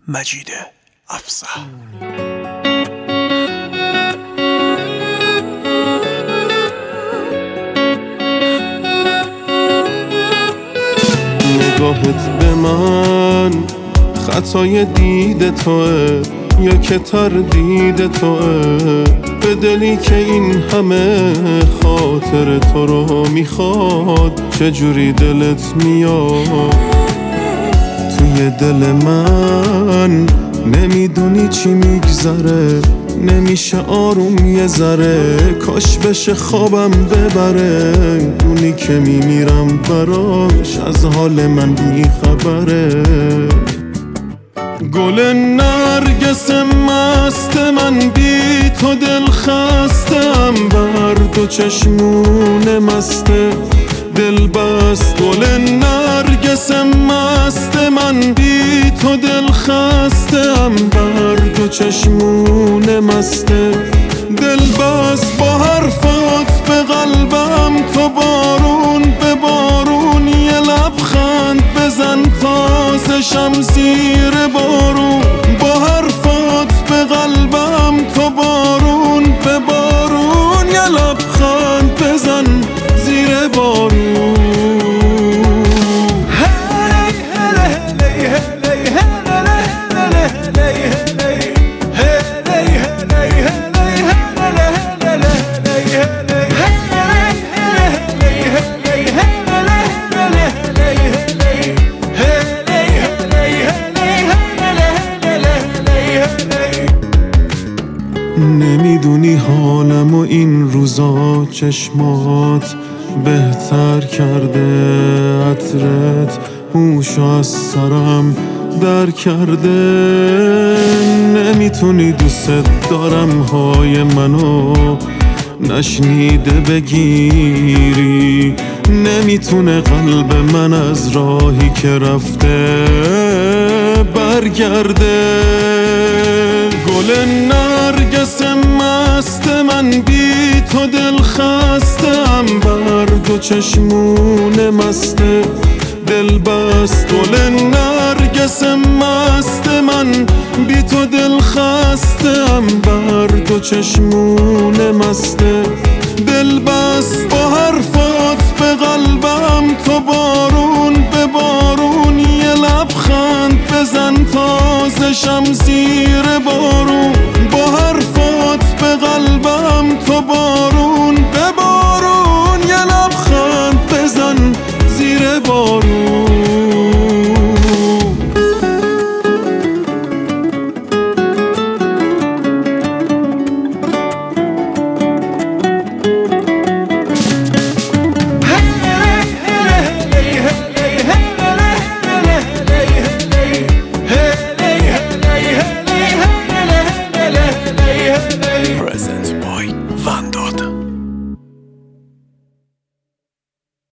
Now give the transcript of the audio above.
مجید افصح. نگاهت به من خطای دید توه یا که تردید توه، به دلی که این همه خاطر تو رو میخواد چجوری دلت میاد؟ توی دل من نمیدونی چی میگذره، نمیشه آروم یه ذره، کاش بشه خوابم ببره. اونی که میمیرم براش از حال من بی خبره. گل نرگس مست من بی تو دل خستم، بر دو چشمون مسته دل بست. گل نرگس مست من بی تو دل خستم، بر دو چشمون مسته دل بست. با حرفات به قلبم تو بارون به بارون، یه لبخند بزن تازه شمسیر بارون. با حرفات به قلبم تو بارون به بارون، یه لبخند بزن زیر بارون. نمیدونی حالم و این روزا چشمات بهتر کرده، عطرت هوشو از سرم در کرده. نمیتونی دوست دارم های منو نشنیده بگیری، نمیتونه قلب من از راهی که رفته برگرده. گل نرگس مست من بی تو دل خستم، بر دو چشمون مسته دل بست. گل نرگس مست من بی تو دل خستم، بر دو چشمون مسته دل بست. با حرفات به قلبم تو بارون به بارون، یه لبخند بزن تازه شمسیر بارون. با حرفات به قلبم تو بارون